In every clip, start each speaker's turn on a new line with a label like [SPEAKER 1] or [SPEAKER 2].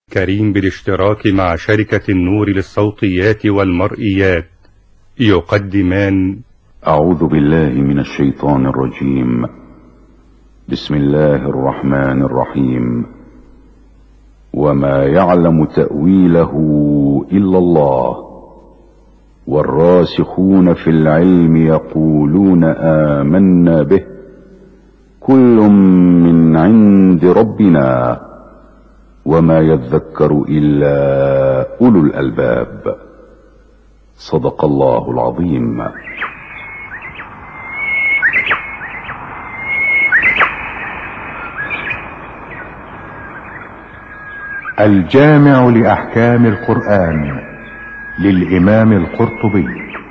[SPEAKER 1] كريم بالاشتراك مع شركة النور للصوتيات والمرئيات يقدمان
[SPEAKER 2] أعوذ بالله من الشيطان الرجيم. بسم الله الرحمن الرحيم. وما يعلم تأويله إلا الله والراسخون في العلم يقولون آمنا به كل من عند ربنا وما يذكر إلا أولو الألباب. صدق الله العظيم.
[SPEAKER 3] الجامع لأحكام القرآن للإمام القرطبي.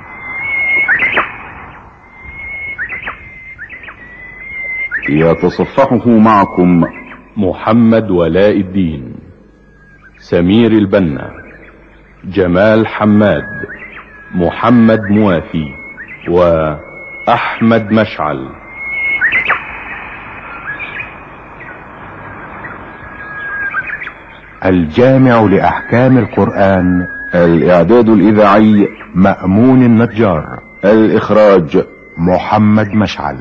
[SPEAKER 2] يتصفحه معكم
[SPEAKER 4] محمد ولاء الدين، سمير البنا، جمال حماد، محمد موافي، وأحمد مشعل.
[SPEAKER 3] الجامع لأحكام القرآن.
[SPEAKER 2] الإعداد الإذاعي
[SPEAKER 3] مأمون النجار.
[SPEAKER 2] الإخراج
[SPEAKER 3] محمد مشعل.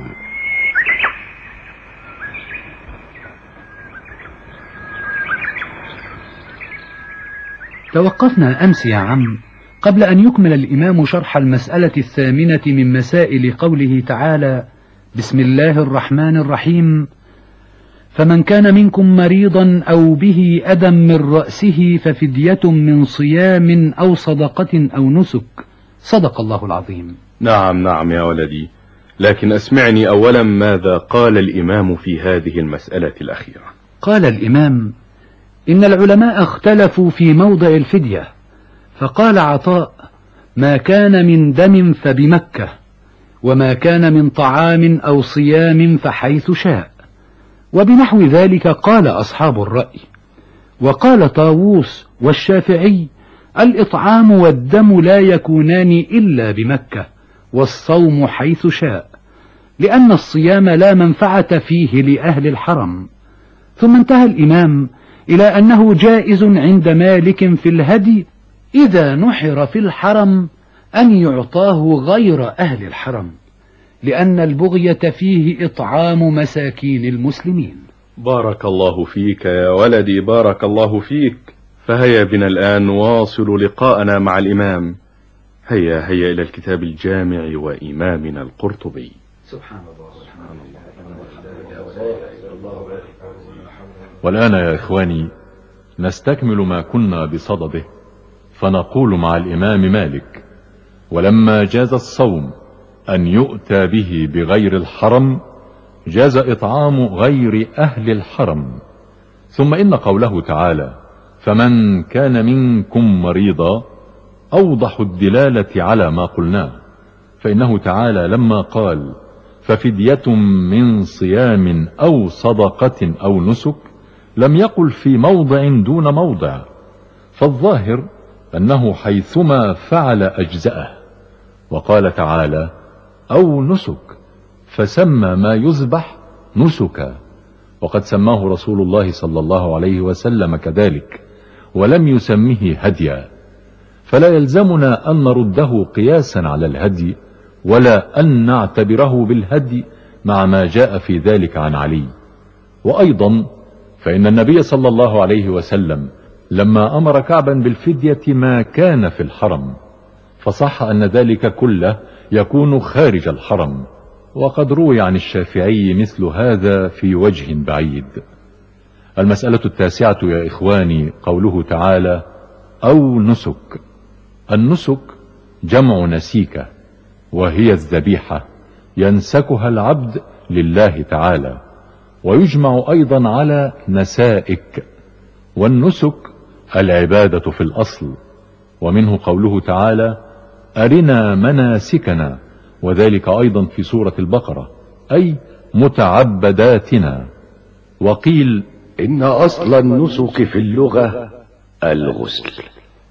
[SPEAKER 5] توقفنا أمس يا عم قبل أن يكمل الإمام شرح المسألة 8 من مسائل قوله تعالى: بسم الله الرحمن الرحيم: فمن كان منكم مريضا أو به أذى من رأسه ففدية من صيام أو صدقة أو نسك. صدق الله العظيم.
[SPEAKER 4] نعم يا ولدي، لكن أسمعني أولا ماذا قال الإمام في هذه المسألة الأخيرة.
[SPEAKER 5] قال الإمام: إن العلماء اختلفوا في موضع الفدية، فقال عطاء: ما كان من دم فبمكة، وما كان من طعام أو صيام فحيث شاء. وبنحو ذلك قال أصحاب الرأي. وقال طاووس والشافعي: الإطعام والدم لا يكونان إلا بمكة، والصوم حيث شاء، لأن الصيام لا منفعة فيه لأهل الحرم. ثم انتهى الإمام إلى أنه جائز عند مالك في الهدي إذا نحر في الحرم أن يعطاه غير أهل الحرم، لأن البغية فيه إطعام مساكين المسلمين.
[SPEAKER 4] بارك الله فيك يا ولدي، بارك الله فيك. فهيا بنا الآن نواصل لقاءنا مع الإمام. هيا إلى الكتاب الجامع وإمامنا القرطبي.
[SPEAKER 5] سبحان الله.
[SPEAKER 6] والآن يا إخواني نستكمل ما كنا بصدده، فنقول مع الإمام مالك: ولما جاز الصوم أن يؤتى به بغير الحرم جاز إطعام غير أهل الحرم. ثم إن قوله تعالى: فمن كان منكم مريضا أوضح الدلالة على ما قلناه، فإنه تعالى لما قال: ففدية من صيام أو صدقة أو نسك لم يقل في موضع دون موضع، فالظاهر أنه حيثما فعل أجزأه. وقال تعالى: أو نسك، فسمى ما يذبح نسكا، وقد سماه رسول الله صلى الله عليه وسلم كذلك، ولم يسمه هديا، فلا يلزمنا أن نرده قياسا على الهدي، ولا أن نعتبره بالهدي مع ما جاء في ذلك عن علي. وأيضا فإن النبي صلى الله عليه وسلم لما أمر كعبا بالفدية ما كان في الحرم، فصح أن ذلك كله يكون خارج الحرم، وقد روي عن الشافعي مثل هذا في وجه بعيد. المسألة 9 يا إخواني قوله تعالى: أو نسك. النسك جمع نسيكة، وهي الذبيحة ينسكها العبد لله تعالى، ويجمع أيضا على نسائك، والنسك العبادة في الأصل. ومنه قوله تعالى: أرنا مناسكنا، وذلك أيضا في سورة البقرة، أي متعبداتنا. وقيل:
[SPEAKER 7] إن أصل النسك في اللغة الغسل،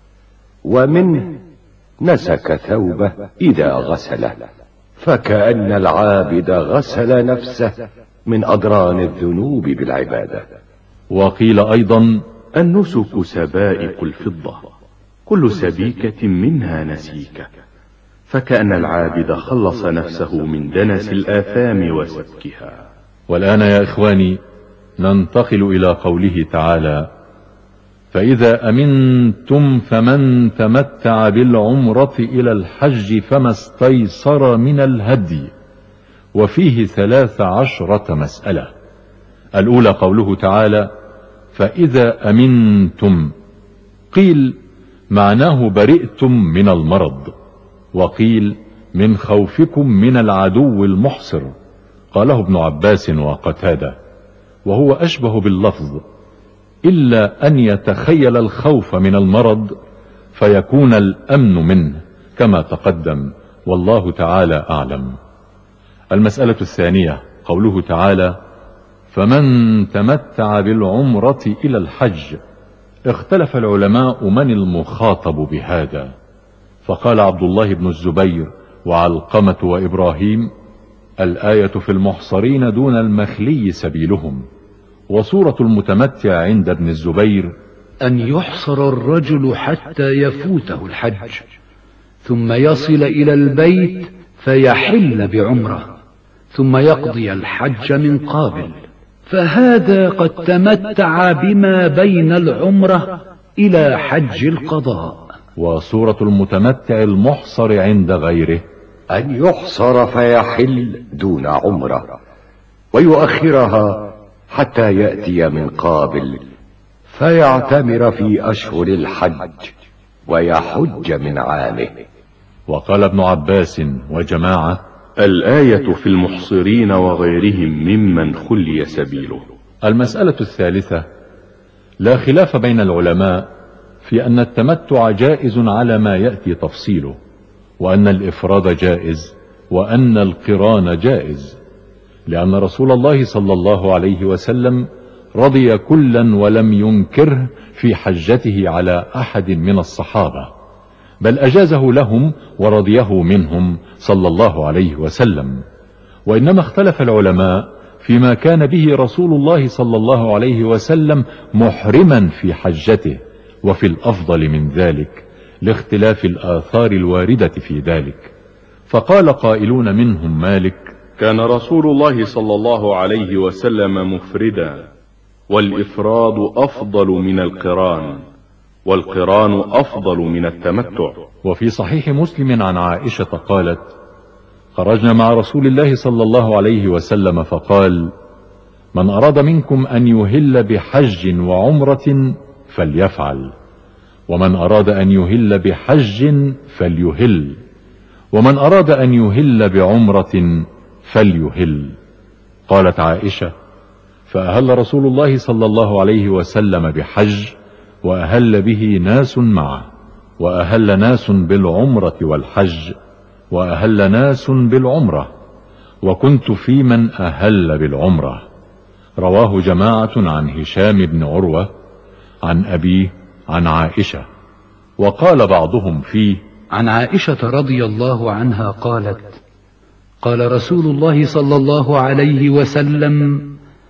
[SPEAKER 7] ومنه نسك ثوبه إذا غسله، فكأن العابد غسل نفسه من أدران الذنوب بالعبادة.
[SPEAKER 6] وقيل أيضا:
[SPEAKER 4] النسك سبائك الفضة، كل سبيكة منها نسيكة، فكأن العابد خلص نفسه من دنس الآثام وسبكها.
[SPEAKER 6] والآن يا إخواني ننتقل إلى قوله تعالى: فإذا أمنتم فمن تمتع بالعمرة إلى الحج فما استيسر من الهدي. وفيه 13 مسألة. الأولى قوله تعالى: فإذا أمنتم، قيل معناه برئتم من المرض، وقيل من خوفكم من العدو المحصر، قاله ابن عباس وقتادة، وهو أشبه باللفظ، إلا أن يتخيل الخوف من المرض فيكون الأمن منه كما تقدم، والله تعالى أعلم. المسألة الثانية قوله تعالى: فمن تمتع بالعمرة إلى الحج. اختلف العلماء من المخاطب بهذا، فقال عبد الله بن الزبير وعلقمة وإبراهيم: الآية في المحصرين دون المخلي سبيلهم. وصورة المتمتع عند ابن الزبير
[SPEAKER 5] أن يحصر الرجل حتى يفوته الحج، ثم يصل إلى البيت فيحل بعمرة، ثم يقضي الحج من قابل، فهذا قد تمتع بما بين العمرة إلى حج القضاء.
[SPEAKER 6] وصورة المتمتع المحصر عند غيره
[SPEAKER 7] أن يحصر فيحل دون عمرة ويؤخرها حتى يأتي من قابل فيعتمر في أشهر الحج ويحج من عامه.
[SPEAKER 6] وقال ابن عباس وجماعة:
[SPEAKER 4] الآية في المحصرين وغيرهم ممن خلي سبيله.
[SPEAKER 6] المسألة الثالثة: لا خلاف بين العلماء في أن التمتع جائز على ما يأتي تفصيله، وأن الإفراد جائز، وأن القران جائز، لأن رسول الله صلى الله عليه وسلم رضي كلا ولم ينكره في حجته على أحد من الصحابة، بل أجازه لهم ورضيه منهم صلى الله عليه وسلم. وإنما اختلف العلماء فيما كان به رسول الله صلى الله عليه وسلم محرما في حجته، وفي الأفضل من ذلك لاختلاف الآثار الواردة في ذلك. فقال قائلون منهم مالك:
[SPEAKER 4] كان رسول الله صلى الله عليه وسلم مفردا، والإفراد أفضل من القران، والقران أفضل من التمتع.
[SPEAKER 6] وفي صحيح مسلم عن عائشة قالت: خرجنا مع رسول الله صلى الله عليه وسلم فقال: من أراد منكم أن يهل بحج وعمرة فليفعل، ومن أراد أن يهل بحج فليهل، ومن أراد أن يهل بعمرة فليهل. قالت عائشة: فأهل رسول الله صلى الله عليه وسلم بحج، وأهل به ناس معه، وأهل ناس بالعمرة والحج، وأهل ناس بالعمرة، وكنت في من أهل بالعمرة. رواه جماعة عن هشام بن عروة عن أبيه عن عائشة. وقال بعضهم فيه:
[SPEAKER 5] عن عائشة رضي الله عنها قالت: قال رسول الله صلى الله عليه وسلم: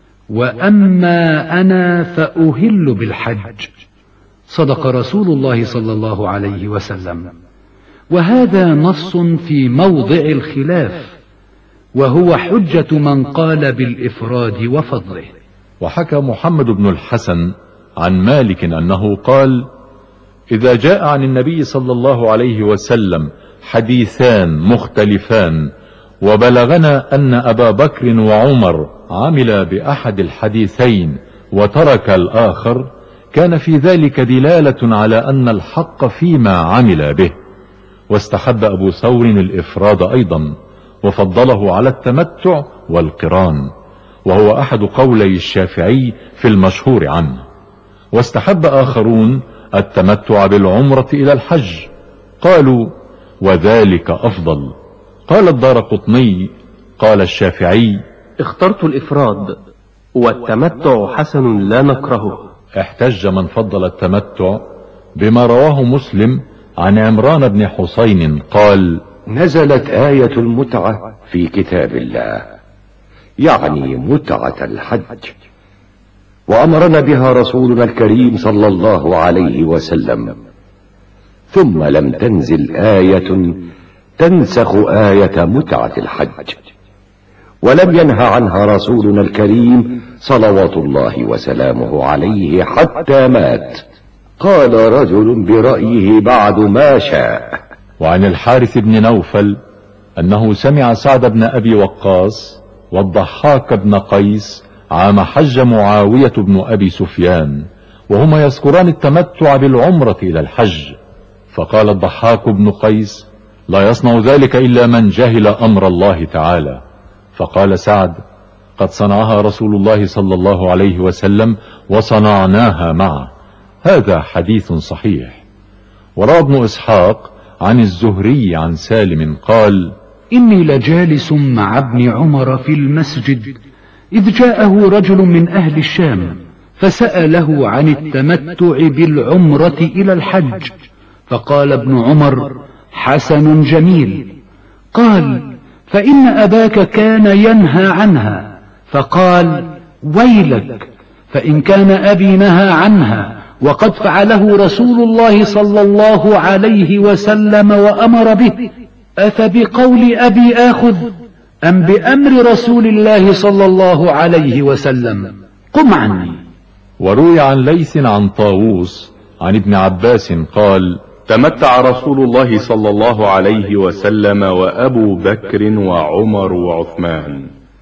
[SPEAKER 5] وأما أنا فأهل بالحج. صدق رسول الله صلى الله عليه وسلم. وهذا نص في موضع الخلاف، وهو حجة من قال بالإفراد وفضله.
[SPEAKER 6] وحكى محمد بن الحسن عن مالك أنه قال: إذا جاء عن النبي صلى الله عليه وسلم حديثان مختلفان وبلغنا أن أبا بكر وعمر عمل بأحد الحديثين وترك الآخر، كان في ذلك دلالة على أن الحق فيما عمل به. واستحب أبو ثور الإفراد أيضا، وفضله على التمتع والقران، وهو أحد قولي الشافعي في المشهور عنه. واستحب آخرون التمتع بالعمرة إلى الحج، قالوا: وذلك أفضل. قال الدارقطني: قال الشافعي:
[SPEAKER 8] اخترت الإفراد، والتمتع حسن لا نكرهه.
[SPEAKER 6] احتج من فضل التمتع بما رواه مسلم عن عمران بن حسين قال:
[SPEAKER 7] نزلت آية المتعة في كتاب الله، يعني متعة الحج، وأمرنا بها رسولنا الكريم صلى الله عليه وسلم، ثم لم تنزل آية تنسخ آية متعة الحج، ولم ينه عنها رسولنا الكريم صلوات الله وسلامه عليه حتى مات. قال رجل برأيه بعد ما شاء.
[SPEAKER 6] وعن الحارث بن نوفل أنه سمع سعد بن أبي وقاص والضحاك بن قيس عام حج معاوية بن أبي سفيان وهما يذكران التمتع بالعمرة إلى الحج، فقال الضحاك بن قيس: لا يصنع ذلك إلا من جهل أمر الله تعالى. فقال سعد: قد صنعها رسول الله صلى الله عليه وسلم وصنعناها معه. هذا حديث صحيح. وروى ابن إسحاق عن الزهري عن سالم قال:
[SPEAKER 5] إني لجالس مع ابن عمر في المسجد إذ جاءه رجل من أهل الشام فسأله عن التمتع بالعمرة إلى الحج، فقال ابن عمر: حسن جميل. قال: فإن أباك كان ينهى عنها. فقال: ويلك، فإن كان أبي نهى عنها وقد فعله رسول الله صلى الله عليه وسلم وأمر به، أفبقول أبي آخذ أم بأمر رسول الله صلى الله عليه وسلم؟ قم عني.
[SPEAKER 6] وروي عن ليث عن طاووس عن ابن عباس قال:
[SPEAKER 4] تمتع رسول الله صلى الله عليه وسلم وأبو بكر وعمر وعثمان،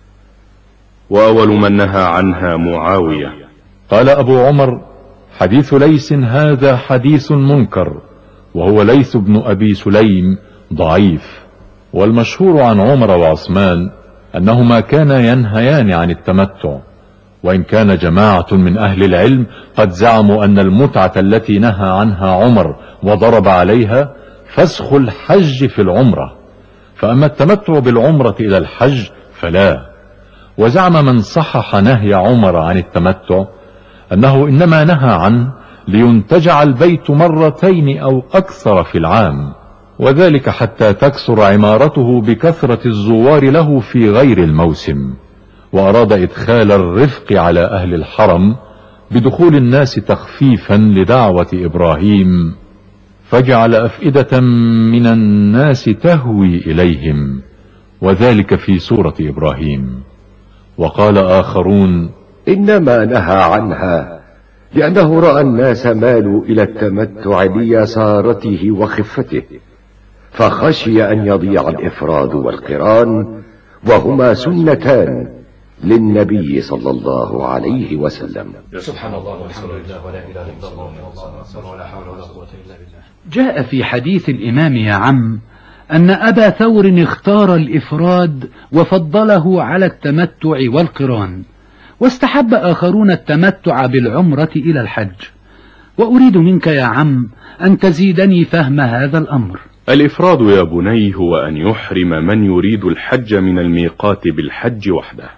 [SPEAKER 4] وأول من نهى عنها معاوية.
[SPEAKER 6] قال أبو عمر: حديث ليث هذا حديث منكر، وهو ليث بن أبي سليم ضعيف. والمشهور عن عمر وعثمان أنهما كانا ينهيان عن التمتع، وإن كان جماعة من أهل العلم قد زعموا أن المتعة التي نهى عنها عمر وضرب عليها فسخ الحج في العمرة، فأما التمتع بالعمرة إلى الحج فلا. وزعم من صحح نهي عمر عن التمتع أنه إنما نهى عنه لينتجع البيت مرتين أو أكثر في العام، وذلك حتى تكثر عمارته بكثرة الزوار له في غير الموسم. وأراد إدخال الرفق على أهل الحرم بدخول الناس تخفيفا لدعوة إبراهيم، فجعل أفئدة من الناس تهوي إليهم، وذلك في سورة إبراهيم. وقال آخرون:
[SPEAKER 7] إنما نهى عنها لأنه رأى الناس مالوا إلى التمتع ليسارته وخفته، فخشي أن يضيع الإفراد والقران، وهما سنتان للنبي صلى الله عليه وسلم.
[SPEAKER 5] سبحان الله والحمد لله ولا إله إلا الله ولا حول ولا قوة إلا بالله. جاء في حديث الإمام يا عم أن أبا ثور اختار الإفراد وفضله على التمتع والقران، واستحب آخرون التمتع بالعمرة إلى الحج. وأريد منك يا عم أن تزيدني فهم هذا الأمر.
[SPEAKER 4] الإفراد يا بني هو أن يحرم من يريد الحج من الميقات بالحج وحده،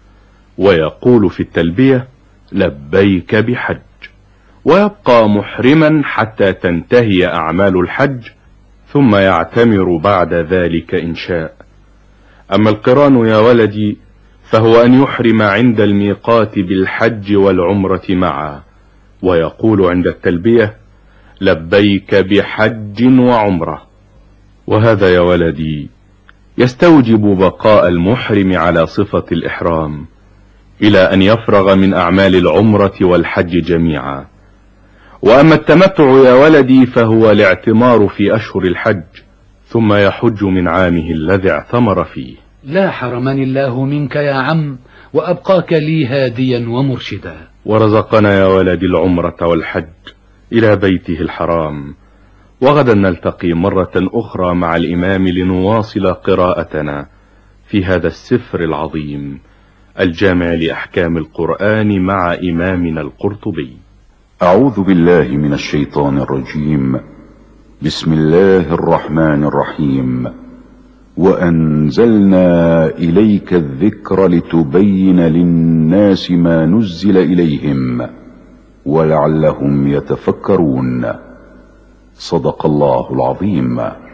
[SPEAKER 4] ويقول في التلبية: لبيك بحج، ويبقى محرما حتى تنتهي أعمال الحج، ثم يعتمر بعد ذلك إن شاء. أما القران يا ولدي فهو أن يحرم عند الميقات بالحج والعمرة معا، ويقول عند التلبية: لبيك بحج وعمرة. وهذا يا ولدي يستوجب بقاء المحرم على صفة الإحرام إلى أن يفرغ من أعمال العمرة والحج جميعا. وأما التمتع يا ولدي فهو الاعتمار في أشهر الحج، ثم يحج من عامه الذي اعتمر فيه.
[SPEAKER 5] لا حرمني الله منك يا عم، وأبقاك لي هاديا ومرشدا.
[SPEAKER 4] ورزقنا يا ولدي العمرة والحج إلى بيته الحرام. وغدا نلتقي مرة أخرى مع الإمام لنواصل قراءتنا في هذا السفر العظيم الجامع لأحكام القرآن مع إمامنا القرطبي.
[SPEAKER 2] أعوذ بالله من الشيطان الرجيم. بسم الله الرحمن الرحيم. وأنزلنا إليك الذكر لتبين للناس ما نزل إليهم ولعلهم يتفكرون. صدق الله العظيم.